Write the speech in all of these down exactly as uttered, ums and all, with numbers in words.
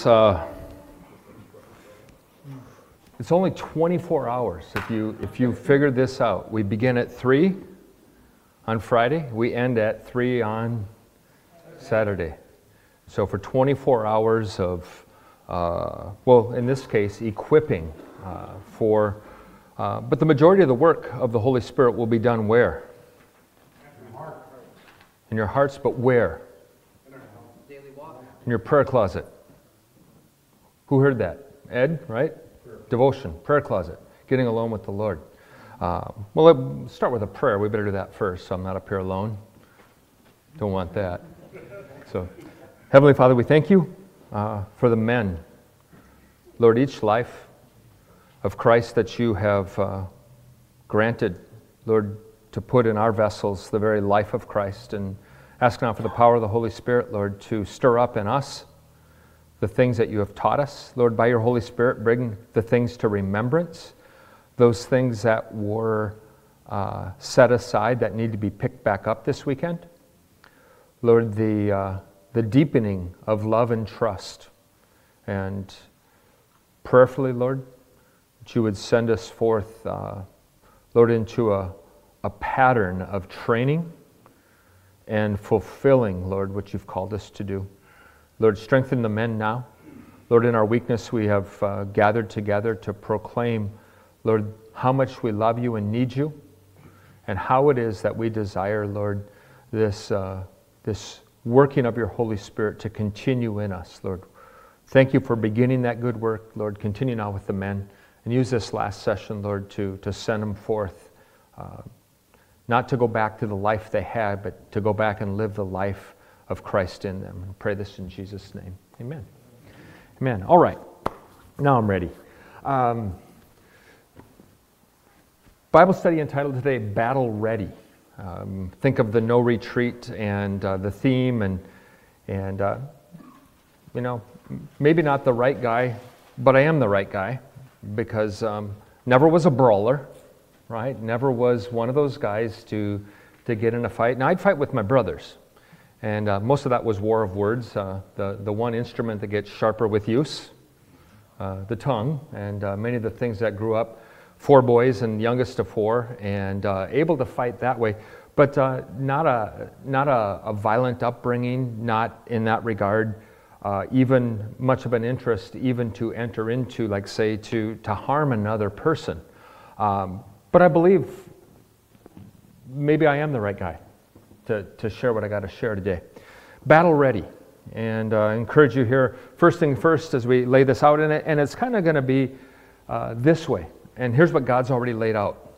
it's uh, it's only twenty-four hours if you if you figure this out. We begin at three on Friday. We end at three on Saturday. So for twenty-four hours of, uh, well, in this case, equipping uh, for, uh, but the majority of the work of the Holy Spirit will be done where? In your hearts, but where? Daily walk. In your prayer closet. Who heard that? Ed, right? Prayer. Devotion, prayer closet, getting alone with the Lord. Uh, well, let's start with a prayer. We better do that first, so I'm not up here alone. Don't want that. So, Heavenly Father, we thank you uh, for the men. Lord, each life of Christ that you have uh, granted, Lord, to put in our vessels the very life of Christ, and ask now for the power of the Holy Spirit, Lord, to stir up in us the things that you have taught us. Lord, by your Holy Spirit, bring the things to remembrance, those things that were uh, set aside that need to be picked back up this weekend. Lord, the, uh, the deepening of love and trust, and prayerfully, Lord, that you would send us forth, uh, Lord, into a a pattern of training and fulfilling, Lord, what you've called us to do. Lord, strengthen the men now. Lord, in our weakness, we have uh, gathered together to proclaim, Lord, how much we love you and need you, and how it is that we desire, Lord, this, uh, this working of your Holy Spirit to continue in us, Lord. Thank you for beginning that good work, Lord. Continue now with the men, and use this last session, Lord, to, to send them forth, uh, not to go back to the life they had, but to go back and live the life of Christ in them. And pray this in Jesus' name. Amen. Amen. All right. Now I'm ready. Um, Bible study entitled today, Battle Ready. Um, think of the no retreat and uh, the theme, and, and uh, you know, maybe not the right guy, but I am the right guy, because um, never was a brawler. Right? Never was one of those guys to to get in a fight. Now, I'd fight with my brothers, and uh, most of that was war of words. Uh, the the one instrument that gets sharper with use, uh, the tongue, and uh, many of the things that grew up, four boys and youngest of four, and uh, able to fight that way, but uh, not a not a, a violent upbringing. Not in that regard, uh, even much of an interest, even to enter into, like say, to to harm another person. Um, But I believe maybe I am the right guy to, to share what I got to share today. Battle ready. And uh, I encourage you here, first thing first, as we lay this out, in it, and it's kind of going to be uh, this way. And here's what God's already laid out.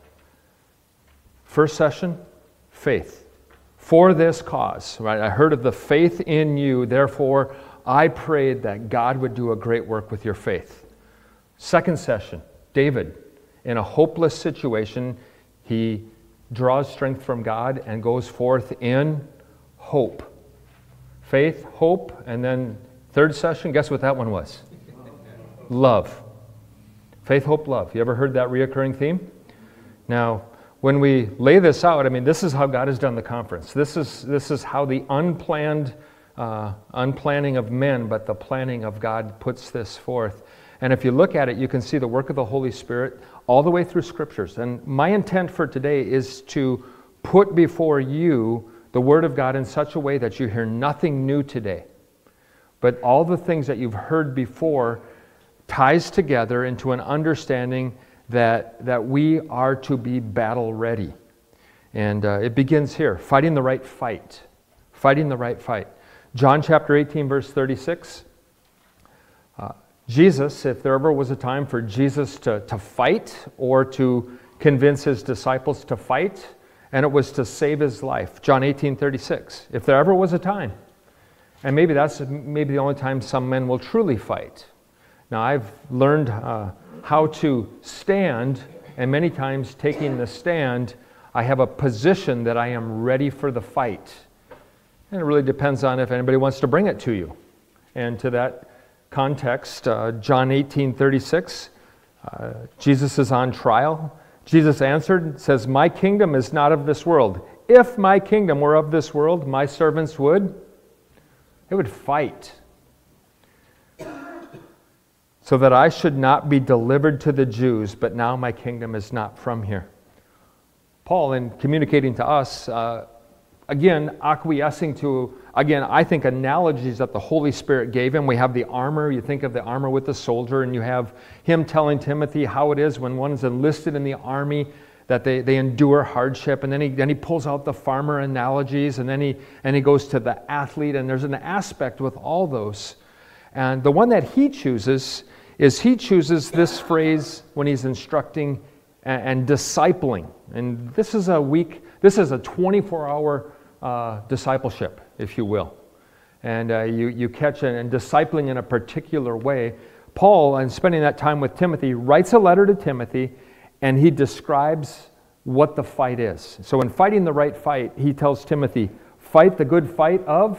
First session, faith. For this cause, right? I heard of the faith in you, therefore I prayed that God would do a great work with your faith. Second session, David. In a hopeless situation, he draws strength from God and goes forth in hope. Faith, hope, and then third session, guess what that one was? Love. Faith, hope, love. You ever heard that reoccurring theme? Now, when we lay this out, I mean, this is how God has done the conference. This is, this is how the unplanned, uh, unplanning of men, but the planning of God puts this forth. And if you look at it, you can see the work of the Holy Spirit all the way through Scriptures. And my intent for today is to put before you the Word of God in such a way that you hear nothing new today, but all the things that you've heard before ties together into an understanding that, that we are to be battle ready. And uh, it begins here, fighting the right fight. Fighting the right fight. John chapter eighteen, verse thirty-six. Uh, Jesus, if there ever was a time for Jesus to, to fight or to convince his disciples to fight, and it was to save his life. John eighteen thirty-six. If there ever was a time, and maybe that's maybe the only time some men will truly fight. Now, I've learned uh, how to stand, and many times taking the stand, I have a position that I am ready for the fight. And it really depends on if anybody wants to bring it to you. And to that context, uh, John eighteen thirty-six, uh, Jesus is on trial. Jesus answered, says, "My kingdom is not of this world. If my kingdom were of this world, my servants would, they would fight." so that I should not be delivered to the Jews, but now my kingdom is not from here. Paul, in communicating to us, uh, again, acquiescing to, again, I think analogies that the Holy Spirit gave him. We have the armor. You think of the armor with the soldier, and you have him telling Timothy how it is when one is enlisted in the army, that they, they endure hardship. And then he, then he pulls out the farmer analogies, and then he, and he goes to the athlete, and there's an aspect with all those. And the one that he chooses is he chooses this phrase when he's instructing and, and discipling. And this is a week, this is a twenty-four hour uh, discipleship, if you will. And uh, you, you catch it, and discipling in a particular way. Paul, and spending that time with Timothy, writes a letter to Timothy, and he describes what the fight is. So in fighting the right fight, he tells Timothy, fight the good fight of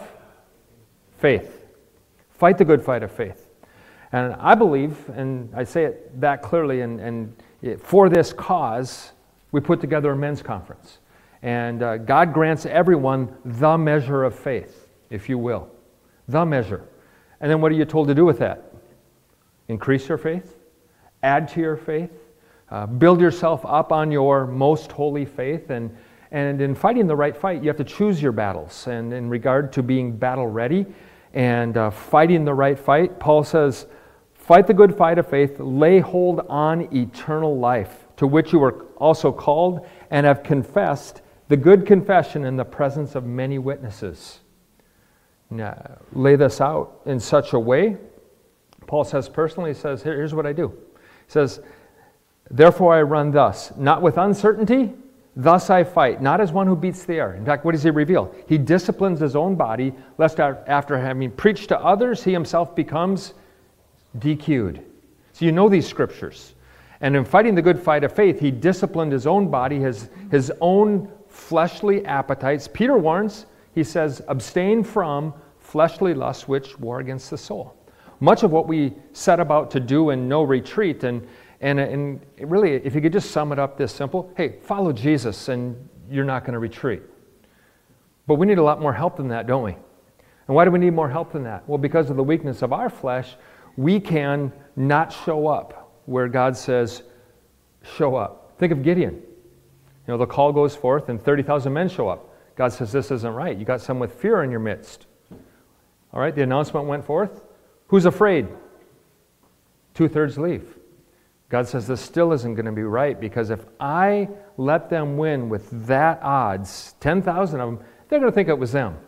faith. Fight the good fight of faith. And I believe, and I say it that clearly, and, and it, for this cause, we put together a men's conference. And uh, God grants everyone the measure of faith, if you will. The measure. And then what are you told to do with that? Increase your faith, add to your faith, uh, build yourself up on your most holy faith. And, and in fighting the right fight, you have to choose your battles. And in regard to being battle ready and uh, fighting the right fight, Paul says, fight the good fight of faith, lay hold on eternal life, to which you were also called and have confessed the good confession in the presence of many witnesses. Now, lay this out in such a way. Paul says personally, he says, Here, here's what I do. He says, therefore I run thus, not with uncertainty, thus I fight, not as one who beats the air. In fact, what does he reveal? He disciplines his own body, lest after having preached to others, he himself becomes D Q'd. So you know these scriptures. And in fighting the good fight of faith, he disciplined his own body, his, his own fleshly appetites. Peter warns, he says, abstain from fleshly lusts which war against the soul. Much of what we set about to do in No Retreat, and, and, and really, if you could just sum it up this simple, hey, follow Jesus and you're not going to retreat. But we need a lot more help than that, don't we? And why do we need more help than that? Well, because of the weakness of our flesh, we can not show up where God says, show up. Think of Gideon. You know, the call goes forth and thirty thousand men show up. God says, this isn't right. You got some with fear in your midst. All right, the announcement went forth. Who's afraid? Two-thirds leave. God says, this still isn't going to be right, because if I let them win with that odds, ten thousand of them, they're going to think it was them.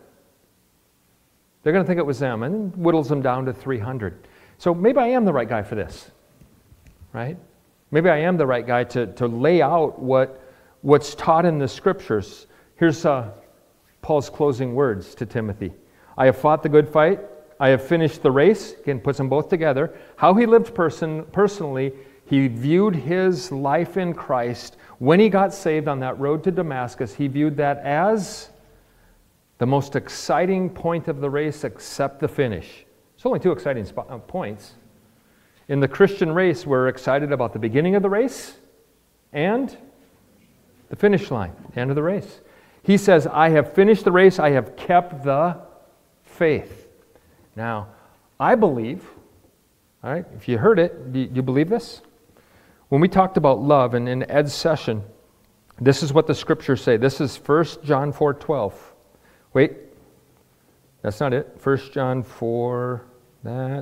They're going to think it was them, and whittles them down to three hundred. So maybe I am the right guy for this, right? Maybe I am the right guy to, to lay out what, what's taught in the Scriptures. Here's uh, Paul's closing words to Timothy. I have fought the good fight. I have finished the race. Again, puts them both together. How he lived person, personally, he viewed his life in Christ. When he got saved on that road to Damascus, he viewed that as the most exciting point of the race except the finish. There's only two exciting spot, uh, points. In the Christian race, we're excited about the beginning of the race and the finish line, the end of the race. He says, I have finished the race. I have kept the faith. Now, I believe, all right, if you heard it, do you believe this? When we talked about love, and in Ed's session, this is what the Scriptures say. This is First John four twelve. Wait, that's not it. First John four, that,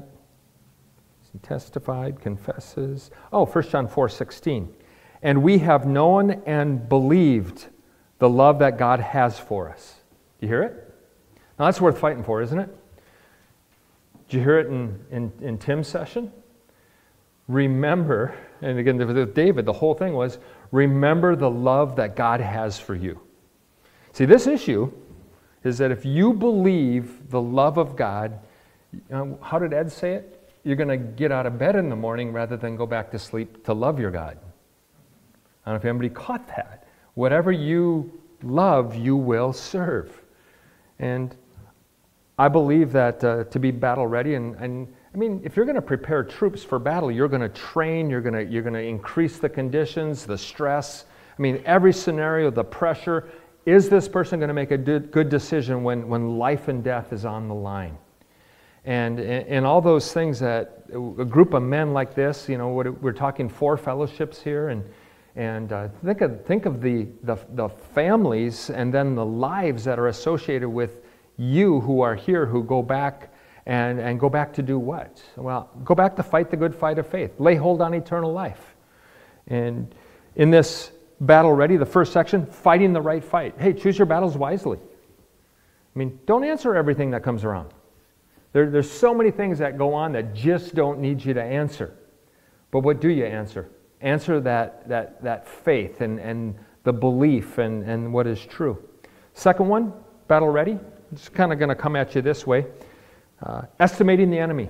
testified, confesses. Oh, First John four sixteen. And we have known and believed the love that God has for us. Do you hear it? Now that's worth fighting for, isn't it? Did you hear it in, in, in Tim's session? Remember, and again with David, the whole thing was, remember the love that God has for you. See, this issue is that if you believe the love of God, you know, how did Ed say it? You're going to get out of bed in the morning rather than go back to sleep to love your God. I don't know if anybody caught that. Whatever you love, you will serve. And I believe that uh, to be battle ready, and, and I mean, if you're going to prepare troops for battle, you're going to train, you're going to you're going to increase the conditions, the stress. I mean, every scenario, the pressure. Is this person going to make a good decision when, when life and death is on the line? And, and all those things that a group of men like this, you know, what- we're talking four fellowships here, and and uh, think of think of the, the the families and then the lives that are associated with you who are here, who go back and and go back to do what? Well, go back to fight the good fight of faith, lay hold on eternal life, and in this battle ready, the first section, fighting the right fight. Hey, choose your battles wisely. I mean, don't answer everything that comes around. There, there's so many things that go on that just don't need you to answer. But what do you answer? Answer that that that faith and, and the belief and, and what is true. Second one, battle ready. It's kind of going to come at you this way. Uh, estimating the enemy.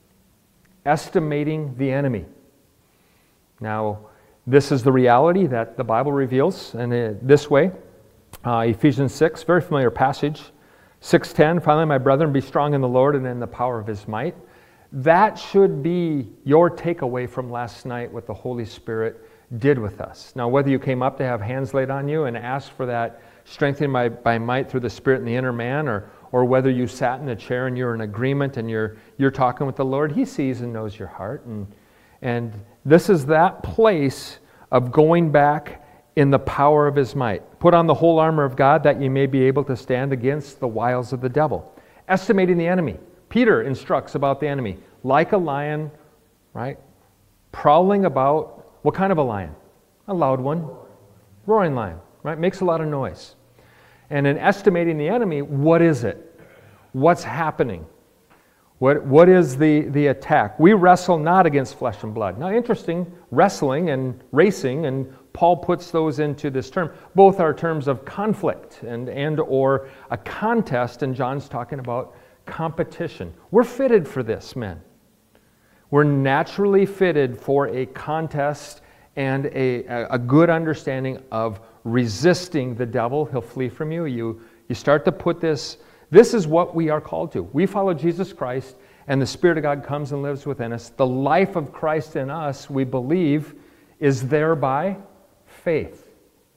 Estimating the enemy. Now, this is the reality that the Bible reveals in uh, this way. Uh, Ephesians six, very familiar passage. six ten, finally, my brethren, be strong in the Lord and in the power of His might. That should be your takeaway from last night, what the Holy Spirit did with us. Now, whether you came up to have hands laid on you and asked for that strengthening by, by might through the Spirit in the inner man, or or whether you sat in a chair and you're in agreement and you're you're talking with the Lord, He sees and knows your heart. And, and this is that place of going back in the power of His might. Put on the whole armor of God that you may be able to stand against the wiles of the devil. Estimating the enemy. Peter instructs about the enemy. Like a lion, right? Prowling about. What kind of a lion? A loud one. Roaring lion, right? Makes a lot of noise. And in estimating the enemy, what is it? What's happening? What, what is the, the attack? We wrestle not against flesh and blood. Now, interesting, wrestling and racing, and Paul puts those into this term. Both are terms of conflict and, and or a contest, and John's talking about competition. We're fitted for this, men. We're naturally fitted for a contest and a, a good understanding of resisting the devil. He'll flee from you. You, you start to put this, this is what we are called to. We follow Jesus Christ, and the Spirit of God comes and lives within us. The life of Christ in us, we believe, is there by faith.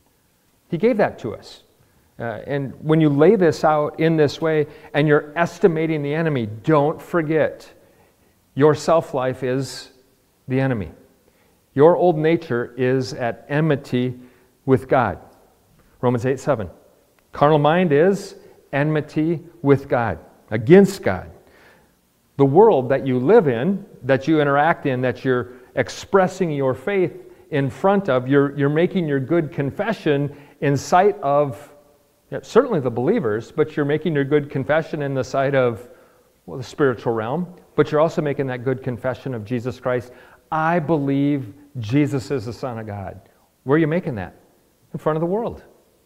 He gave that to us. Uh, and when you lay this out in this way, and you're estimating the enemy, don't forget, your self-life is the enemy. Your old nature is at enmity with God. Romans eight seven. Carnal mind is enmity with God, against God. The world that you live in, that you interact in, that you're expressing your faith in front of, you're, you're making your good confession in sight of, yeah, certainly the believers, but you're making your good confession in the sight of, well, the spiritual realm, but you're also making that good confession of Jesus Christ. I believe Jesus is the Son of God. Where are you making that? In front of the world.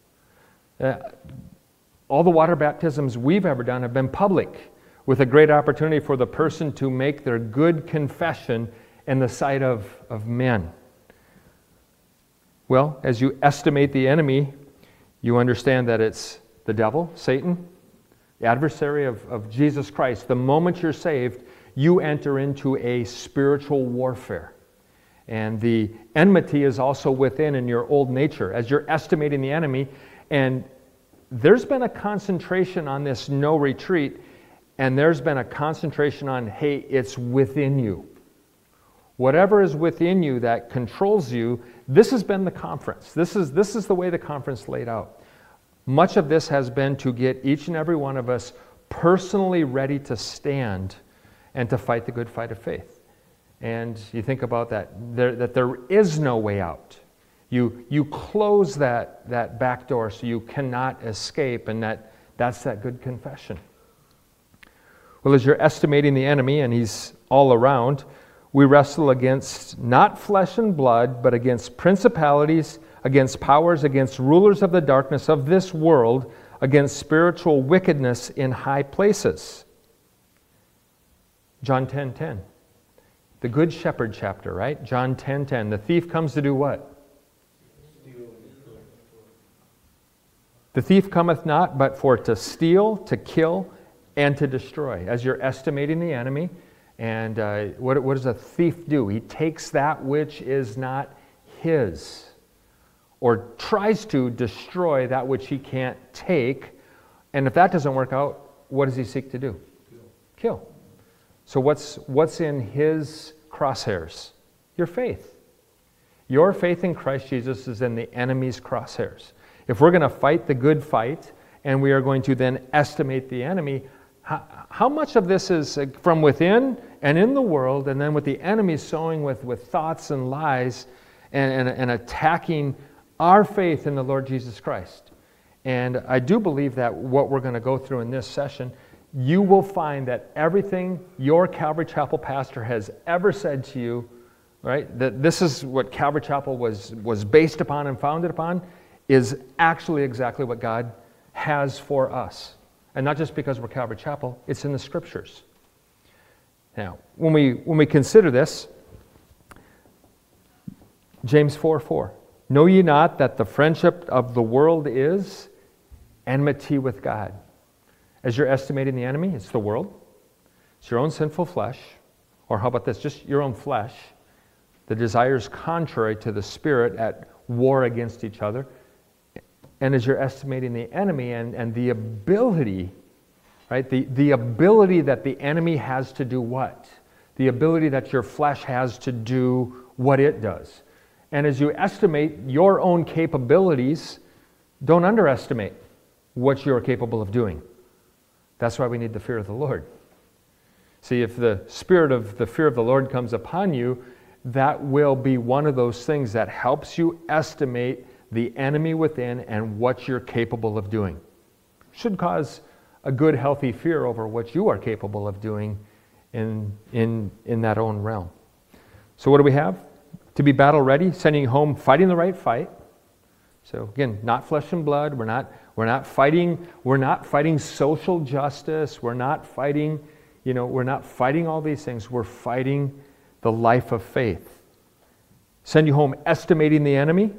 Uh, all the water baptisms we've ever done have been public, with a great opportunity for the person to make their good confession in the sight of, of men. Well, as you estimate the enemy, you understand that it's the devil, Satan, the adversary of, of Jesus Christ. The moment you're saved, you enter into a spiritual warfare. And the enmity is also within in your old nature as you're estimating the enemy. And there's been a concentration on this no retreat, and there's been a concentration on, hey, it's within you. Whatever is within you that controls you, this has been the conference. This is, this is the way the conference laid out. Much of this has been to get each and every one of us personally ready to stand and to fight the good fight of faith. And you think about that, there, that there is no way out. You, you close that, that back door so you cannot escape, and that, that's that good confession. Well, as you're estimating the enemy, and he's all around, we wrestle against not flesh and blood, but against principalities, against powers, against rulers of the darkness of this world, against spiritual wickedness in high places. John ten ten. The Good Shepherd chapter, right? John ten ten. The thief comes to do what? The thief cometh not but for to steal, to kill, and to destroy. As you're estimating the enemy, and uh, what, what does a thief do? He takes that which is not his, or tries to destroy that which he can't take. And if that doesn't work out, what does he seek to do? Kill. Kill. So what's, what's in his crosshairs? Your faith. Your faith in Christ Jesus is in the enemy's crosshairs. If we're going to fight the good fight, and we are going to then estimate the enemy, how, how much of this is from within and in the world, and then with the enemy sowing with, with thoughts and lies and, and, and attacking our faith in the Lord Jesus Christ? And I do believe that what we're going to go through in this session, you will find that everything your Calvary Chapel pastor has ever said to you, right, that this is what Calvary Chapel was, was based upon and founded upon, is actually exactly what God has for us. And not just because we're Calvary Chapel, it's in the Scriptures. Now, when we, when we consider this, James four four, know ye not that the friendship of the world is enmity with God? As you're estimating the enemy, it's the world. It's your own sinful flesh. Or how about this? Just your own flesh. The desires contrary to the Spirit at war against each other. And as you're estimating the enemy and, and the ability, right? The, the ability that the enemy has to do what? The ability that your flesh has to do what it does. And as you estimate your own capabilities, don't underestimate what you're capable of doing. That's why we need the fear of the Lord. See, if the spirit of the fear of the Lord comes upon you, that will be one of those things that helps you estimate the enemy within and what you're capable of doing. Should cause a good, healthy fear over what you are capable of doing in, in, in that own realm. So what do we have? To be battle ready, sending home, fighting the right fight. So again, not flesh and blood. We're not, we're not fighting, we're not fighting social justice. We're not fighting, you know, we're not fighting all these things. We're fighting the life of faith. Send you home estimating the enemy.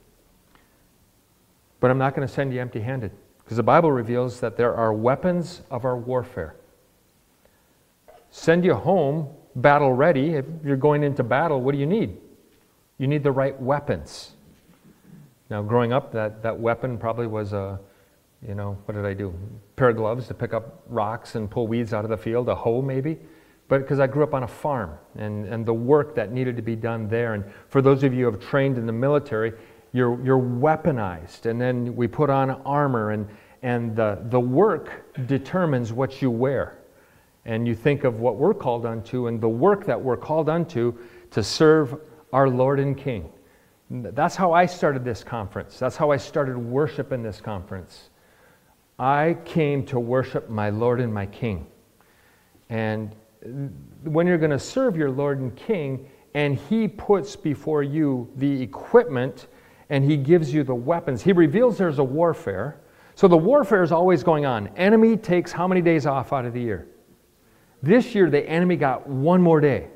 But I'm not going to send you empty-handed, because the Bible reveals that there are weapons of our warfare. Send you home battle ready. If you're going into battle, what do you need? You need the right weapons. Now, growing up, that, that weapon probably was a, you know, what did I do? A pair of gloves to pick up rocks and pull weeds out of the field, a hoe maybe. But because I grew up on a farm, and, and the work that needed to be done there. And for those of you who have trained in the military, You're, you're weaponized, and then we put on armor, and, and the, the work determines what you wear. And you think of what we're called unto, and the work that we're called unto to serve our Lord and King. That's how I started this conference. That's how I started worship in this conference. I came to worship my Lord and my King. And when you're going to serve your Lord and King, and He puts before you the equipment, and He gives you the weapons. He reveals there's a warfare. So the warfare is always going on. Enemy takes how many days off out of the year? This year, the enemy got one more day.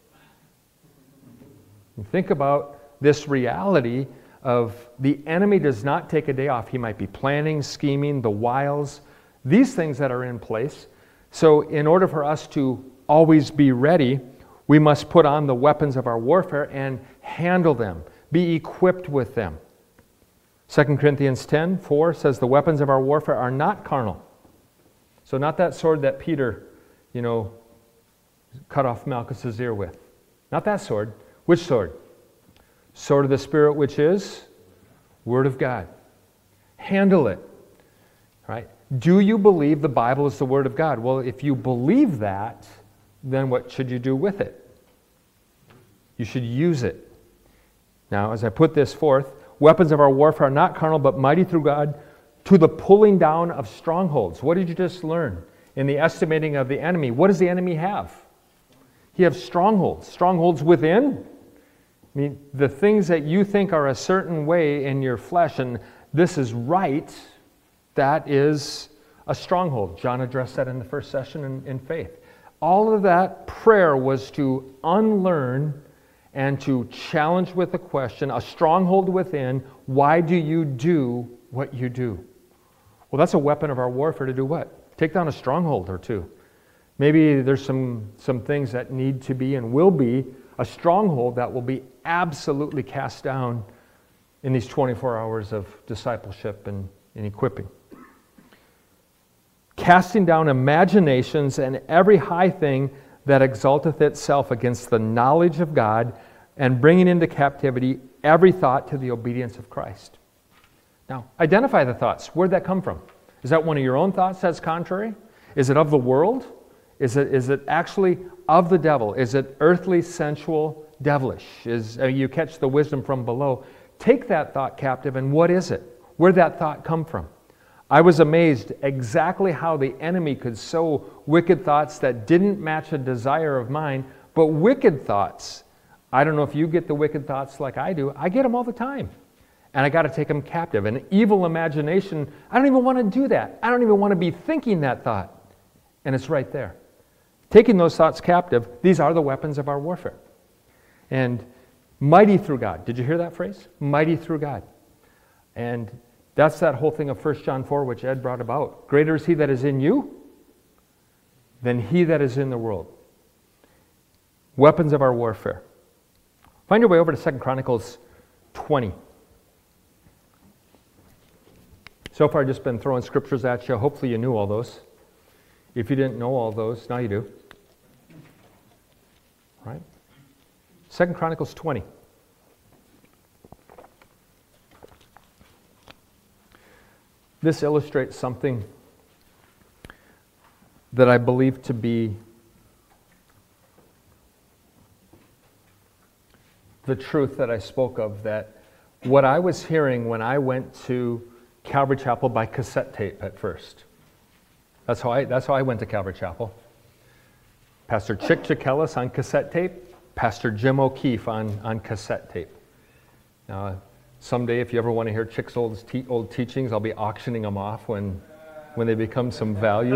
And think about this reality of the enemy does not take a day off. He might be planning, scheming, the wiles, these things that are in place. So in order for us to always be ready, we must put on the weapons of our warfare and handle them. Be equipped with them. Second Corinthians ten four says the weapons of our warfare are not carnal. So not that sword that Peter, you know, cut off Malchus's ear with. Not that sword. Which sword? Sword of the Spirit, which is Word of God. Handle it. Right? Do you believe the Bible is the Word of God? Well, if you believe that, then what should you do with it? You should use it. Now, as I put this forth, weapons of our warfare are not carnal, but mighty through God to the pulling down of strongholds. What did you just learn in the estimating of the enemy? What does the enemy have? He has strongholds. Strongholds within. I mean, the things that you think are a certain way in your flesh, and this is right, that is a stronghold. John addressed that in the first session in, in faith. All of that prayer was to unlearn and to challenge with a question, a stronghold within, why do you do what you do? Well, that's a weapon of our warfare to do what? Take down a stronghold or two. Maybe there's some, some things that need to be and will be a stronghold that will be absolutely cast down in these twenty-four hours of discipleship and, and equipping. Casting down imaginations and every high thing that exalteth itself against the knowledge of God, and bringing into captivity every thought to the obedience of Christ. Now, identify the thoughts. Where'd that come from? Is that one of your own thoughts that's contrary? Is it of the world? Is it, is it actually of the devil? Is it earthly, sensual, devilish? Is uh, you catch the wisdom from below? Take that thought captive, and what is it? Where'd that thought come from? I was amazed exactly how the enemy could sow wicked thoughts that didn't match a desire of mine, but wicked thoughts. I don't know if you get the wicked thoughts like I do. I get them all the time. And I got to take them captive. An evil imagination, I don't even want to do that. I don't even want to be thinking that thought. And it's right there. Taking those thoughts captive, these are the weapons of our warfare. And mighty through God. Did you hear that phrase? Mighty through God. And that's that whole thing of First John four, which Ed brought about. Greater is he that is in you than he that is in the world. Weapons of our warfare. Find your way over to Second Chronicles twenty. So far, I've just been throwing scriptures at you. Hopefully you knew all those. If you didn't know all those, now you do. Right? Second Chronicles twenty. This illustrates something that I believe to be the truth that I spoke of, that what I was hearing when I went to Calvary Chapel by cassette tape at first. That's how I, that's how I went to Calvary Chapel. Pastor Chick Chikelis on cassette tape, Pastor Jim O'Keefe on, on cassette tape. Now, someday, if you ever want to hear Chick's old, te- old teachings, I'll be auctioning them off when, when they become some value.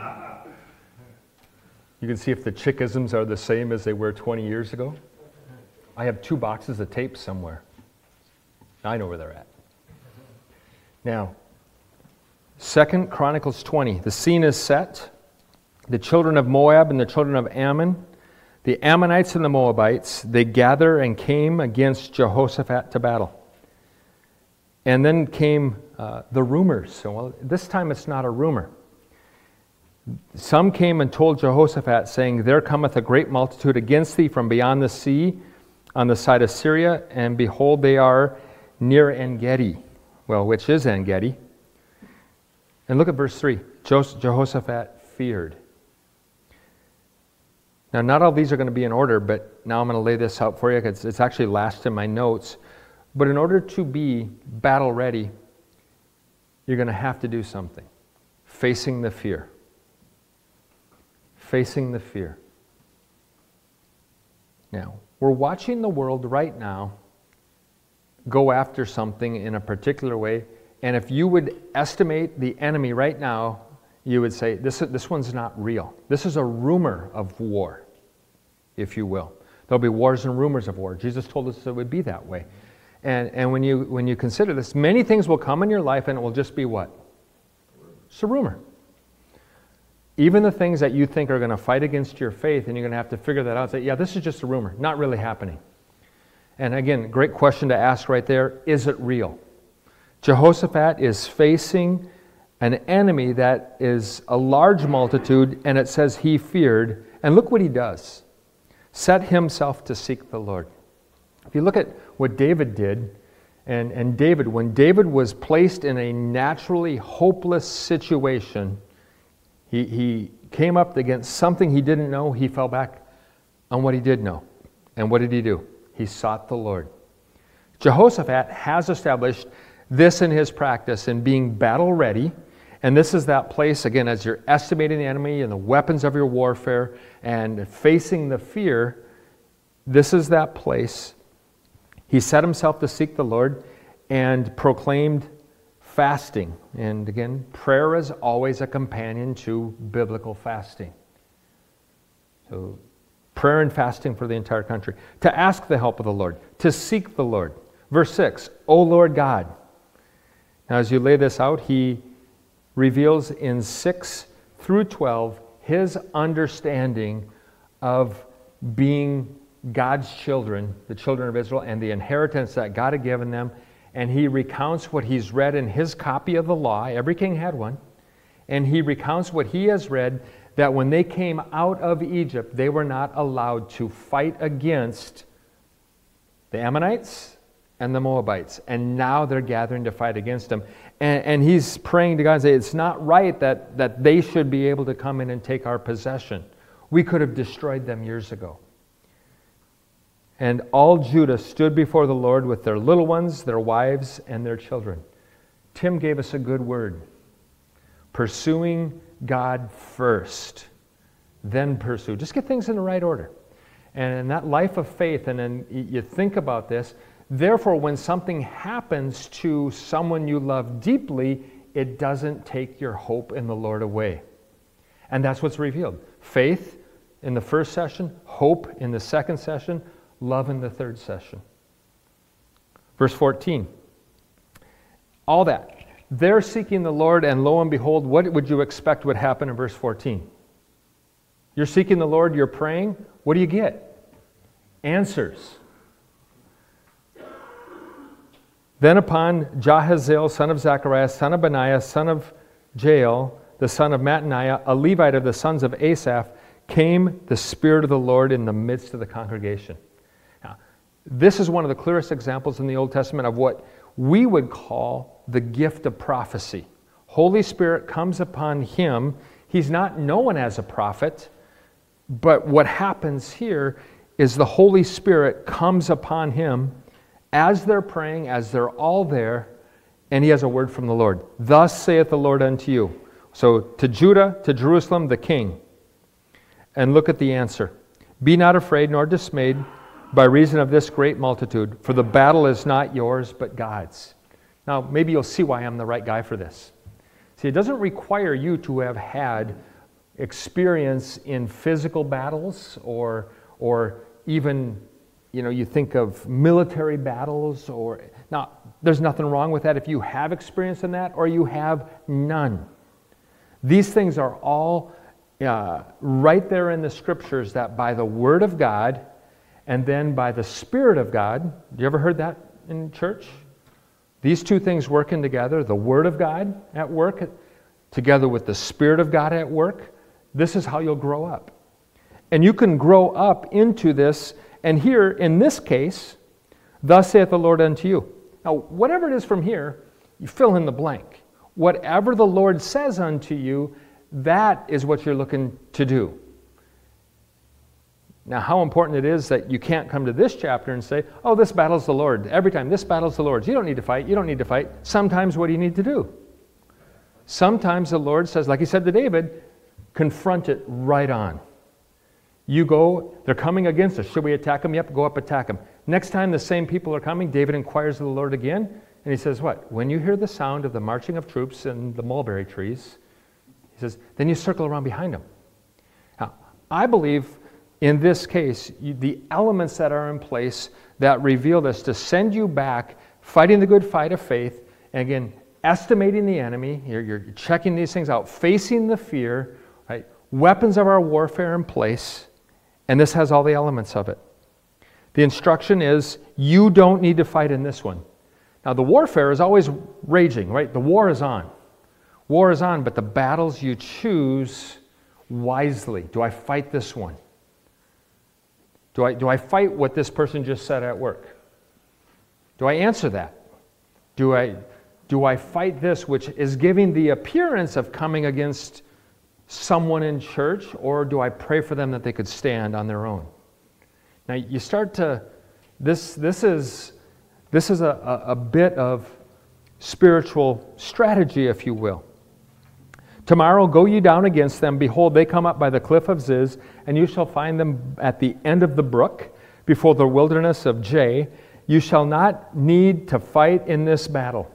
You can see if the Chickisms are the same as they were twenty years ago. I have two boxes of tape somewhere. I know where they're at. Now, Second Chronicles twenty. The scene is set. The children of Moab and the children of Ammon, the Ammonites and the Moabites, they gather and came against Jehoshaphat to battle. And then came uh, the rumors. So, well, this time it's not a rumor. Some came and told Jehoshaphat, saying, there cometh a great multitude against thee from beyond the sea on the side of Syria, and behold, they are near En-gedi. Well, which is En-gedi? And look at verse three. Jehoshaphat feared. Now, not all these are going to be in order, but now I'm going to lay this out for you because it's actually last in my notes. But in order to be battle ready, you're going to have to do something. Facing the fear. Facing the fear. Now, we're watching the world right now go after something in a particular way, and if you would estimate the enemy right now, you would say, this, this one's not real. This is a rumor of war, if you will. There'll be wars and rumors of war. Jesus told us it would be that way. And, and when you, when you consider this, many things will come in your life and it will just be what? It's a rumor. Even the things that you think are going to fight against your faith, and you're going to have to figure that out. Say, yeah, this is just a rumor, not really happening. And again, great question to ask right there, is it real? Jehoshaphat is facing an enemy that is a large multitude, and it says he feared. And look what he does. Set himself to seek the Lord. If you look at what David did, and, and David, when David was placed in a naturally hopeless situation, he, he came up against something he didn't know, he fell back on what he did know. And what did he do? He sought the Lord. Jehoshaphat has established this in his practice in being battle ready. And this is that place, again, as you're estimating the enemy and the weapons of your warfare and facing the fear, this is that place. He set himself to seek the Lord and proclaimed fasting. And again, prayer is always a companion to biblical fasting. So, prayer and fasting for the entire country. To ask the help of the Lord. To seek the Lord. Verse six, O Lord God. Now as you lay this out, he reveals in six through twelve his understanding of being God's children, the children of Israel, and the inheritance that God had given them. And he recounts what he's read in his copy of the law. Every king had one. And he recounts what he has read, that when they came out of Egypt, they were not allowed to fight against the Ammonites and the Moabites. And now they're gathering to fight against them. And, and he's praying to God and saying, it's not right that, that they should be able to come in and take our possession. We could have destroyed them years ago. And all Judah stood before the Lord with their little ones, their wives, and their children. Tim gave us a good word. Pursuing God first, then pursue. Just get things in the right order. And in that life of faith, and then you think about this, therefore when something happens to someone you love deeply, it doesn't take your hope in the Lord away. And that's what's revealed. Faith in the first session, hope in the second session, love in the third session. Verse fourteen. All that. They're seeking the Lord, and lo and behold, what would you expect would happen in verse fourteen? You're seeking the Lord, you're praying. What do you get? Answers. Then upon Jahaziel, son of Zacharias, son of Benaiah, son of Jael, the son of Mattaniah, a Levite of the sons of Asaph, came the Spirit of the Lord in the midst of the congregation. Now, this is one of the clearest examples in the Old Testament of what we would call the gift of prophecy. Holy Spirit comes upon him. He's not known as a prophet, but what happens here is the Holy Spirit comes upon him as they're praying, as they're all there, and he has a word from the Lord. Thus saith the Lord unto you. So to Judah, to Jerusalem, the king. And look at the answer. Be not afraid nor dismayed by reason of this great multitude, for the battle is not yours, but God's. Now, maybe you'll see why I'm the right guy for this. See, it doesn't require you to have had experience in physical battles or, or even, you know, you think of military battles. Or now, there's nothing wrong with that if you have experience in that or you have none. These things are all uh, right there in the Scriptures, that by the Word of God and then by the Spirit of God. You ever heard that in church? These two things working together, the Word of God at work, together with the Spirit of God at work, this is how you'll grow up. And you can grow up into this, and here, in this case, thus saith the Lord unto you. Now, whatever it is from here, you fill in the blank. Whatever the Lord says unto you, that is what you're looking to do. Now, how important it is that you can't come to this chapter and say, oh, this battle's the Lord. Every time, this battle's the Lord's. You don't need to fight. You don't need to fight. Sometimes, what do you need to do? Sometimes the Lord says, like he said to David, confront it right on. You go, they're coming against us. Should we attack them? Yep, go up, attack them. Next time the same people are coming, David inquires of the Lord again, and he says, what? When you hear the sound of the marching of troops in the mulberry trees, he says, then you circle around behind them. Now, I believe in this case, you, the elements that are in place that reveal this to send you back, fighting the good fight of faith, and again, estimating the enemy, you're, you're checking these things out, facing the fear, right? Weapons of our warfare in place, and this has all the elements of it. The instruction is, you don't need to fight in this one. Now, the warfare is always raging, right? The war is on. War is on, but the battles you choose wisely. Do I fight this one? Do I, do I fight what this person just said at work? Do I answer that? Do I, do I fight this which is giving the appearance of coming against someone in church, or do I pray for them that they could stand on their own? Now you start to, this, this is, this is a, a, a bit of spiritual strategy, if you will. Tomorrow go ye down against them. Behold, they come up by the cliff of Ziz, and you shall find them at the end of the brook, before the wilderness of Jay. You shall not need to fight in this battle.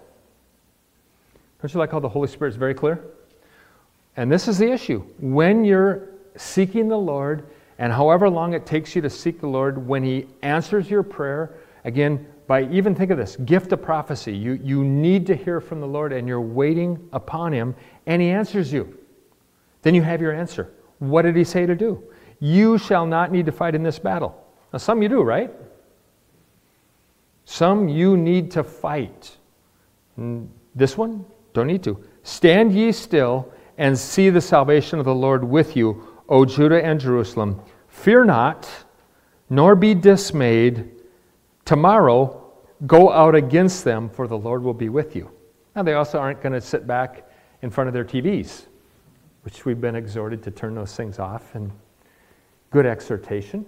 Don't you like how the Holy Spirit is very clear? And this is the issue. When you're seeking the Lord, and however long it takes you to seek the Lord, when He answers your prayer, again, by even think of this, gift of prophecy. You, you need to hear from the Lord, and you're waiting upon Him, and He answers you. Then you have your answer. What did He say to do? You shall not need to fight in this battle. Now, some you do, right? Some you need to fight. And this one, don't need to. Stand ye still, and see the salvation of the Lord with you, O Judah and Jerusalem. Fear not, nor be dismayed. Tomorrow go out against them, for the Lord will be with you. Now, they also aren't going to sit back in front of their T Vs, which we've been exhorted to turn those things off, and good exhortation.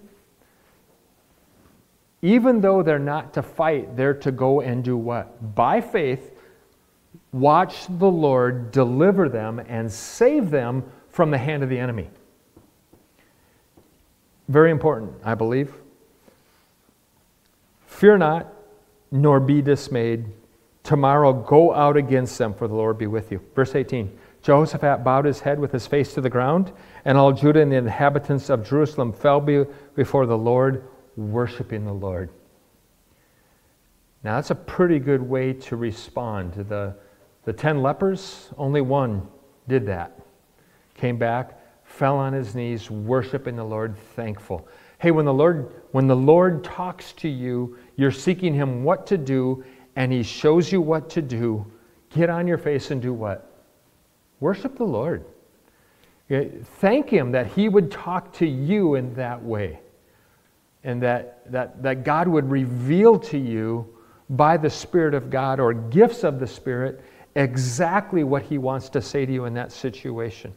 Even though they're not to fight, they're to go and do what? By faith, watch the Lord deliver them and save them from the hand of the enemy. Very important, I believe. Fear not, nor be dismayed. Tomorrow go out against them, for the Lord be with you. Verse eighteen. Jehoshaphat bowed his head with his face to the ground, and all Judah and the inhabitants of Jerusalem fell be- before the Lord, worshiping the Lord. Now that's a pretty good way to respond. To the, the ten lepers, only one did that. Came back, fell on his knees, worshiping the Lord, thankful. Hey, when the Lord, when the Lord talks to you, you're seeking Him what to do, and He shows you what to do, get on your face and do what? Worship the Lord. Thank Him that He would talk to you in that way. And that, that, that God would reveal to you by the Spirit of God or gifts of the Spirit exactly what He wants to say to you in that situation.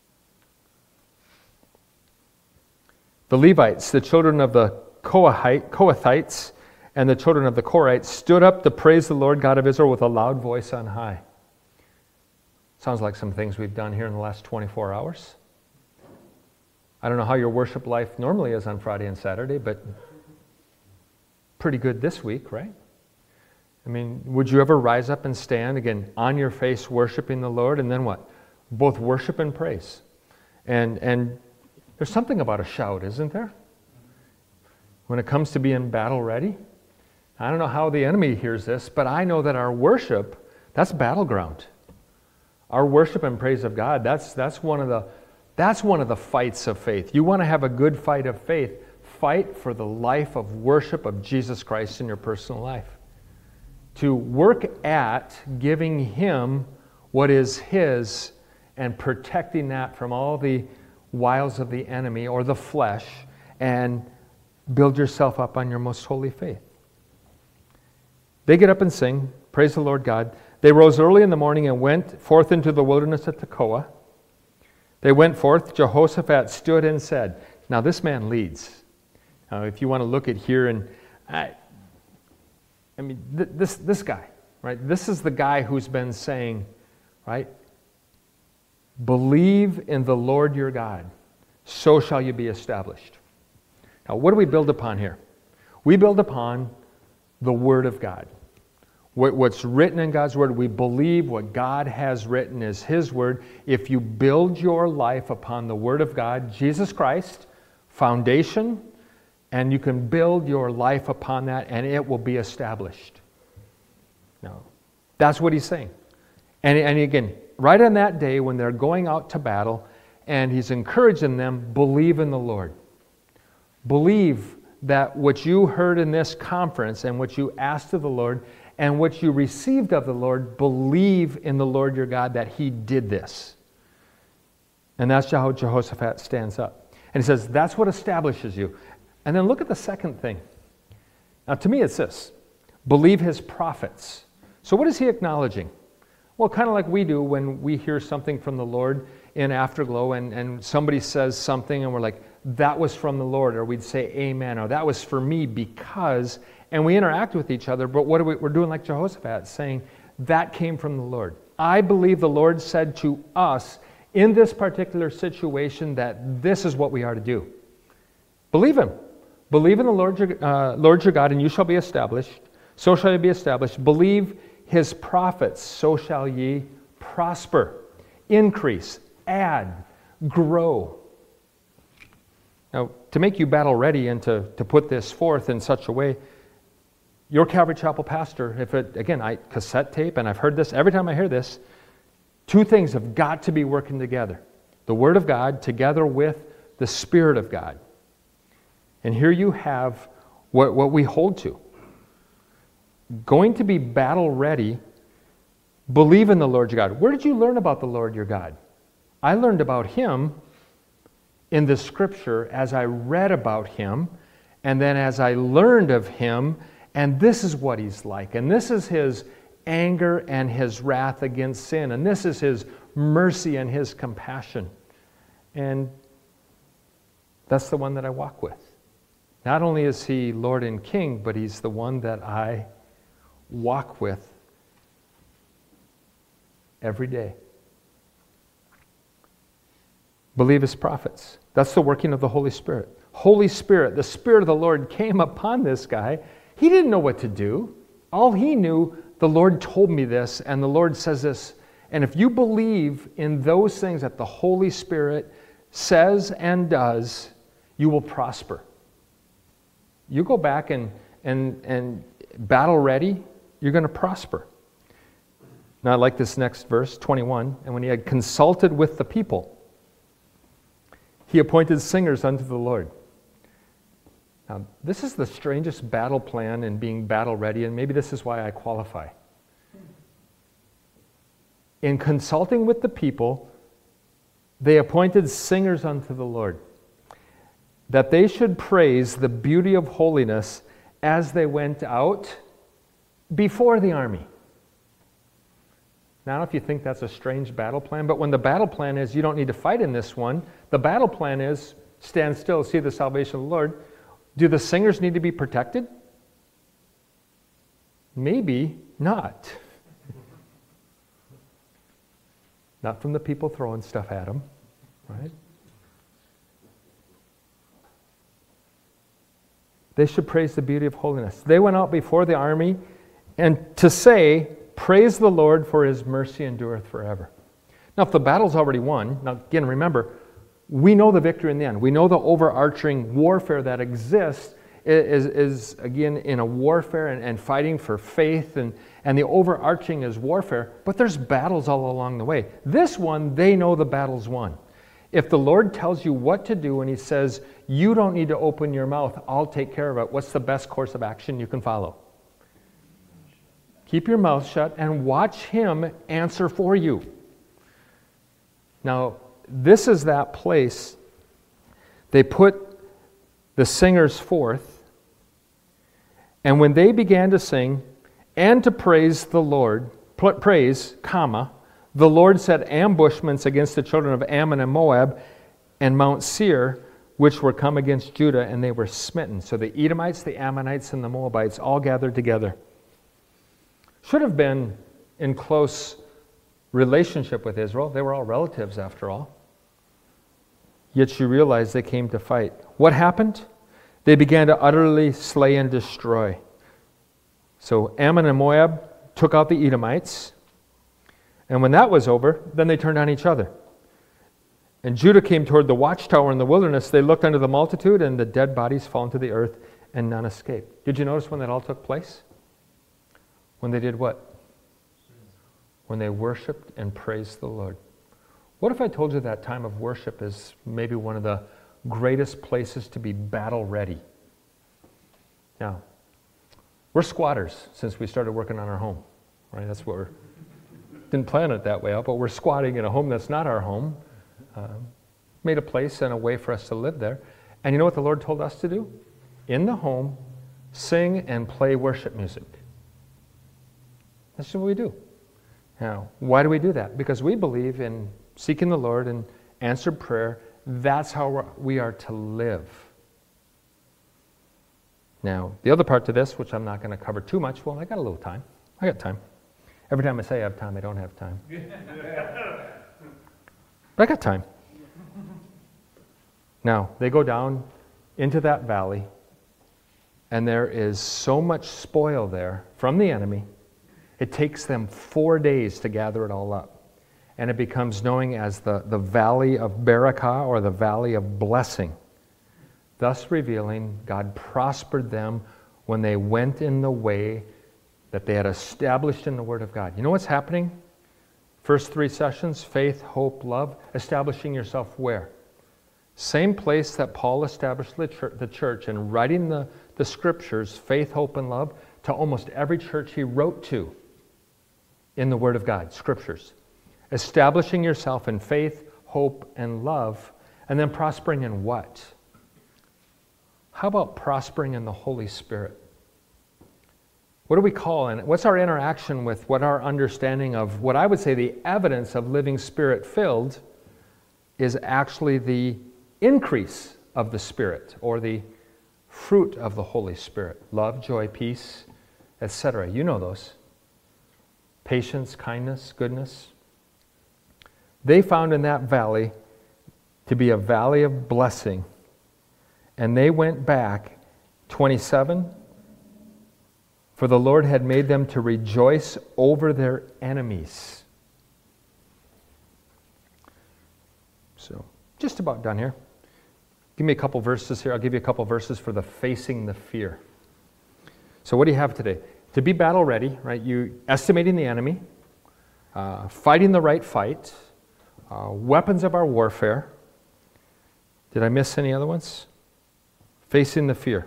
The Levites, the children of the Kohathites, and the children of the Korites stood up to praise the Lord God of Israel with a loud voice on high. Sounds like some things we've done here in the last twenty-four hours. I don't know how your worship life normally is on Friday and Saturday, but pretty good this week, right? I mean, would you ever rise up and stand, again, on your face worshiping the Lord, and then what? Both worship and praise. And, and there's something about a shout, isn't there? When it comes to being battle ready. I don't know how the enemy hears this, but I know that our worship, that's battleground. Our worship and praise of God, that's, that's one of the That's one of the fights of faith. You want to have a good fight of faith, fight for the life of worship of Jesus Christ in your personal life. To work at giving Him what is His and protecting that from all the wiles of the enemy or the flesh, and build yourself up on your most holy faith. They get up and sing, praise the Lord God. They rose early in the morning and went forth into the wilderness of Tekoa. They went forth. Jehoshaphat stood and said, now this man leads. Now, if you want to look at here, and I, I mean, th- this this guy, right? This is the guy who's been saying, right? Believe in the Lord your God, so shall you be established. Now, what do we build upon here? We build upon the Word of God. What's written in God's Word, we believe what God has written is His Word. If you build your life upon the Word of God, Jesus Christ, foundation, and you can build your life upon that, and it will be established. Now, that's what He's saying. And, and again, right on that day when they're going out to battle, and He's encouraging them, believe in the Lord. Believe that what you heard in this conference and what you asked of the Lord and what you received of the Lord, believe in the Lord your God that He did this. And that's how Jehoshaphat stands up. And he says, that's what establishes you. And then look at the second thing. Now to me it's this. Believe His prophets. So what is he acknowledging? Well, kind of like we do when we hear something from the Lord in Afterglow and, and somebody says something and we're like, that was from the Lord, or we'd say amen, or that was for me because, and we interact with each other, but what are we, we're doing like Jehoshaphat, saying that came from the Lord. I believe the Lord said to us in this particular situation that this is what we are to do. Believe Him. Believe in the Lord your, uh, Lord your God, and you shall be established. So shall you be established. Believe His prophets, so shall ye prosper, increase, add, grow. Now, to make you battle ready and to, to put this forth in such a way, your Calvary Chapel pastor, if it, again, I cassette tape, and I've heard this, every time I hear this, two things have got to be working together. The Word of God together with the Spirit of God. And here you have what, what we hold to. Going to be battle ready, believe in the Lord your God. Where did you learn about the Lord your God? I learned about him in the scripture as I read about him, and then as I learned of him, and this is what he's like, and this is his anger and his wrath against sin, and this is his mercy and his compassion. And that's the one that I walk with. Not only is he Lord and King, but he's the one that I walk with every day. Believe his prophets. That's the working of the Holy Spirit. Holy Spirit, the Spirit of the Lord came upon this guy. He didn't know what to do. All he knew, the Lord told me this, and the Lord says this. And if you believe in those things that the Holy Spirit says and does, you will prosper. You go back and, and, and battle ready, you're going to prosper. Now I like this next verse, twenty-one. And when he had consulted with the people, he appointed singers unto the Lord. Now, this is the strangest battle plan in being battle ready, and maybe this is why I qualify. In consulting with the people, they appointed singers unto the Lord, that they should praise the beauty of holiness as they went out before the army. Now, I don't know if you think that's a strange battle plan, but when the battle plan is you don't need to fight in this one, the battle plan is stand still, see the salvation of the Lord. Do the singers need to be protected? Maybe not. Not from the people throwing stuff at them, right? They should praise the beauty of holiness. They went out before the army and to say, praise the Lord, for his mercy endureth forever. Now, if the battle's already won, now again, remember, we know the victory in the end. We know the overarching warfare that exists is, is again, in a warfare and, and fighting for faith, and, and the overarching is warfare, but there's battles all along the way. This one, they know the battle's won. If the Lord tells you what to do and he says, you don't need to open your mouth, I'll take care of it, what's the best course of action you can follow? Keep your mouth shut and watch him answer for you. Now, this is that place. They put the singers forth, and when they began to sing and to praise the Lord, praise, comma, the Lord set ambushments against the children of Ammon and Moab and Mount Seir, which were come against Judah, and they were smitten. So the Edomites, the Ammonites, and the Moabites all gathered together. Should have been in close relationship with Israel. They were all relatives after all. Yet you realize they came to fight. What happened? They began to utterly slay and destroy. So Ammon and Moab took out the Edomites. And when that was over, then they turned on each other. And Judah came toward the watchtower in the wilderness. They looked unto the multitude, and the dead bodies fallen to the earth, and none escaped. Did you notice when that all took place? When they did what? When they worshiped and praised the Lord. What if I told you that time of worship is maybe one of the greatest places to be battle ready? Now, we're squatters since we started working on our home, right? That's what we're, didn't plan it that way out, but we're squatting in a home that's not our home. Um, made a place and a way for us to live there. And you know what the Lord told us to do? In the home, sing and play worship music. That's what we do. Now, why do we do that? Because we believe in seeking the Lord and answered prayer. That's how we are to live. Now, the other part to this, which I'm not going to cover too much, well, I got a little time. I got time. Every time I say I have time, I don't have time. But I got time. Now, they go down into that valley, and there is so much spoil there from the enemy. It takes them four days to gather it all up. And it becomes known as the, the Valley of Barakah, or the Valley of Blessing. Thus revealing God prospered them when they went in the way that they had established in the Word of God. You know what's happening? First three sessions, faith, hope, love. Establishing yourself where? Same place that Paul established the church and writing the, the scriptures, faith, hope, and love, to almost every church he wrote to in the Word of God, scriptures. Establishing yourself in faith, hope, and love. And then prospering in what? How about prospering in the Holy Spirit? What do we call and what's our interaction with what our understanding of what I would say the evidence of living Spirit-filled is actually the increase of the Spirit or the fruit of the Holy Spirit. Love, joy, peace, et cetera. You know those. Patience, kindness, goodness. They found in that valley to be a valley of blessing. And they went back, twenty-seven, for the Lord had made them to rejoice over their enemies. So, just about done here. Give me a couple verses here. I'll give you a couple verses for the facing the fear. So what do you have today? To be battle ready, right? You estimating the enemy, uh, fighting the right fight, uh, weapons of our warfare. Did I miss any other ones? Facing the fear.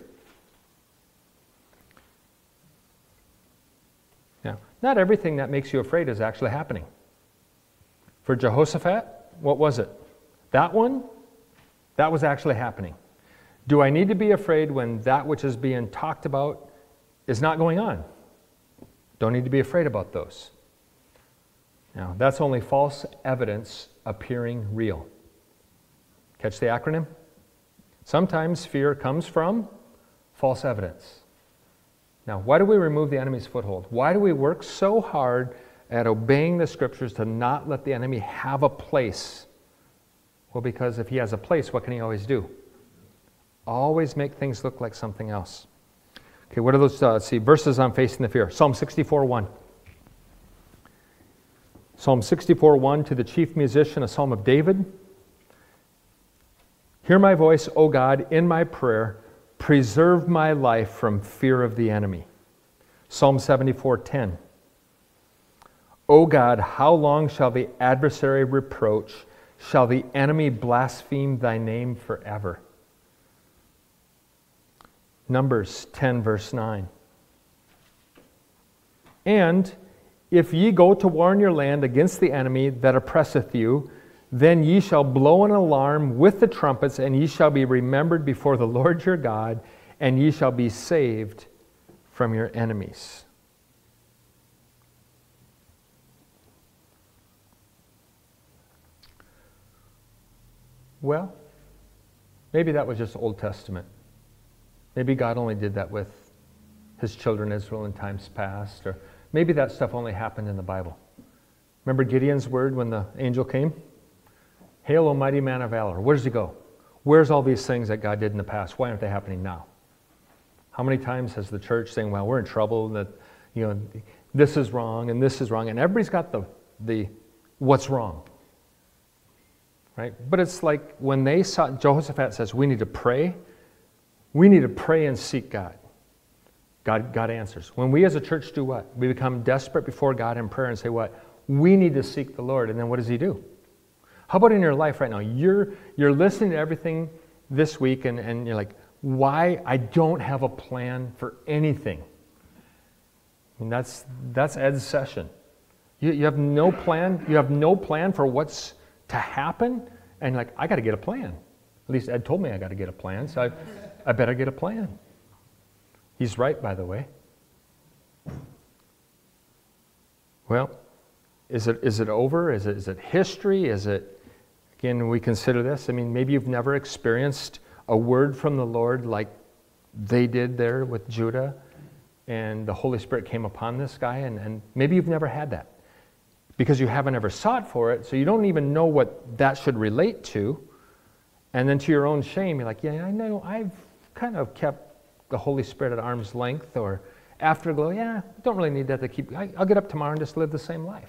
Now, not everything that makes you afraid is actually happening. For Jehoshaphat, what was it? That one, that was actually happening. Do I need to be afraid when that which is being talked about is not going on? Don't need to be afraid about those. Now, that's only false evidence appearing real. Catch the acronym? Sometimes fear comes from false evidence. Now, why do we remove the enemy's foothold? Why do we work so hard at obeying the Scriptures to not let the enemy have a place? Well, because if he has a place, what can he always do? Always make things look like something else. Okay, what are those, uh, let's see, verses on facing the fear. Psalm sixty-four one. Psalm sixty-four one, to the chief musician, a psalm of David. Hear my voice, O God, in my prayer. Preserve my life from fear of the enemy. Psalm seventy-four ten. O God, how long shall the adversary reproach? Shall the enemy blaspheme thy name forever? Numbers ten, verse nine. And if ye go to war in your land against the enemy that oppresseth you, then ye shall blow an alarm with the trumpets, and ye shall be remembered before the Lord your God, and ye shall be saved from your enemies. Well, maybe that was just Old Testament. Maybe God only did that with his children Israel in times past, or maybe that stuff only happened in the Bible. Remember Gideon's word when the angel came? Hail, O mighty man of valor. Where does he go? Where's all these things that God did in the past? Why aren't they happening now? How many times has the church saying, well, we're in trouble, that, you know, this is wrong and this is wrong, and everybody's got the, the what's wrong. Right? But it's like when they saw, Jehoshaphat says, we need to pray. We need to pray and seek God. God, God answers. When we as a church do what? We become desperate before God in prayer and say what? We need to seek the Lord. And then what does he do? How about in your life right now? You're, you're listening to everything this week and, and you're like, why? I don't have a plan for anything. And that's, that's Ed's session. You, you have no plan. You have no plan for what's to happen. And like, I got to get a plan. At least Ed told me I got to get a plan. So I, I better get a plan. He's right, by the way. Well, is it is it over? Is it is it history? Is it, again, we consider this, I mean, maybe you've never experienced a word from the Lord like they did there with Judah, and the Holy Spirit came upon this guy, and, and maybe you've never had that because you haven't ever sought for it, so you don't even know what that should relate to. And then to your own shame, you're like, yeah, I know, I've kind of kept the Holy Spirit at arm's length, or afterglow, yeah, don't really need that to keep, I, I'll get up tomorrow and just live the same life.